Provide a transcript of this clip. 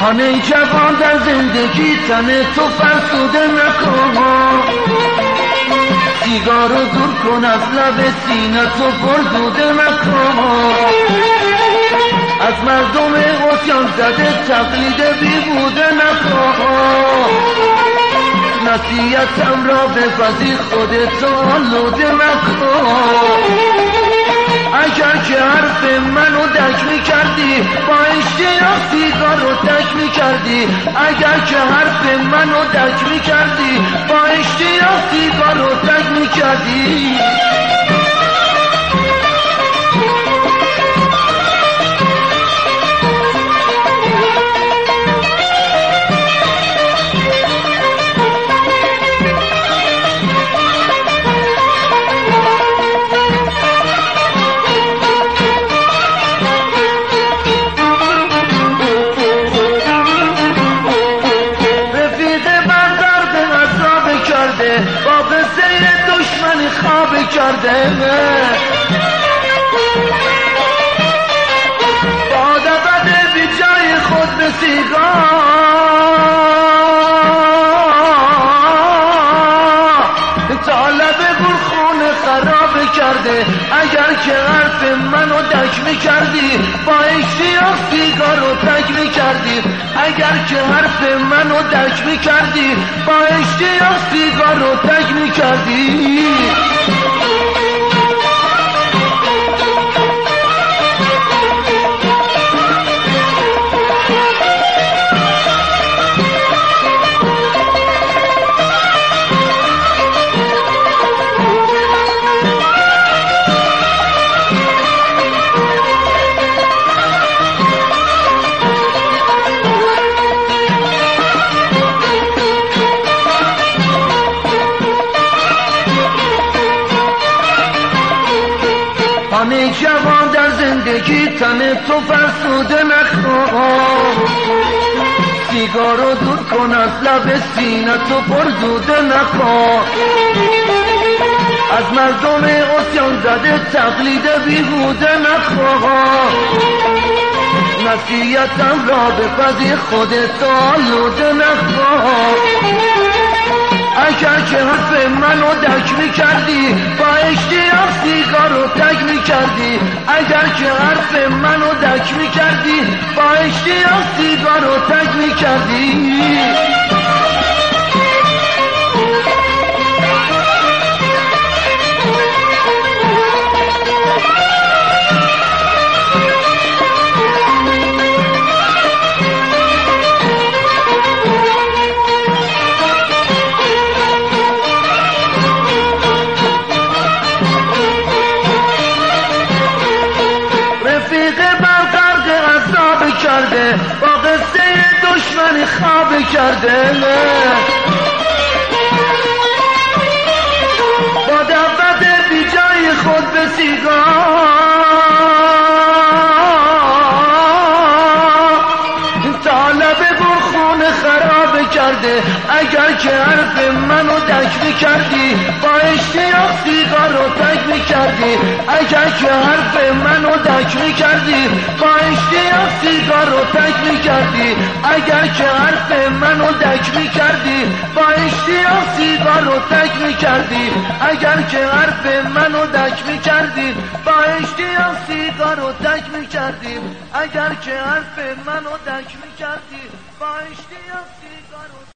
خانه جوان در زندگی تن تو فرسوده نکن، سیگار رو دور کن از لب سینه تو پردوده نکن، از مردم عصیان زده تقلید بیهوده نکن، نصیحتم را بپذیر خودتو آلوده نکن. اگر که حرف منو درک میکردی با اشتیاق سیگار رو ترک میکردی، اگر که حرف منو درک میکردی با اشتیاق سیگار رو ترک میکردی. با قصه دشمن خواب کرده، با دقت بی جای خود به سیگار طالب گلخون خراب کرده. اگر که حرف منو درک میکردی با اشتیاق سیگار رو ترک میکردی، اگر که حرف منو درک میکردی با اشتیاق سیگار رو ترک میکردی. خانه جوان در زندگی تن تو فرسوده نکن، سیگار رو دور کن از لب سینه تو پردوده نکن، از مردم عصیان زده تقلید بیهوده نکن، نصیحتم را بپذیر خودت آلوده نکن. اگر که حرف منو درک میکردی با اشتیاق سیگار رو ترک میکردی، اگر که حرف منو درک میکردی با اشتیاق سیگار رو ترک میکردی. با قصه دشمن خواب کرده، با دعوت بی جای خود به سیگار طالب گلخون خراب کرده. اگر که حرف منو درک میکردی با اشتیاق سیگار رو ترک میکردی، اگر که حرف منو درک میکردی با اشتیاق سیگار رو ترک میکردی، اگر که حرف منو درک میکردی با اشتیاق سیگار رو ترک میکردی، اگر که حرف منو درک میکردی با اشتیاق سیگار رو ترک میکردی، اگر که حرف منو درک میکردی با اشتیاق سیگار رو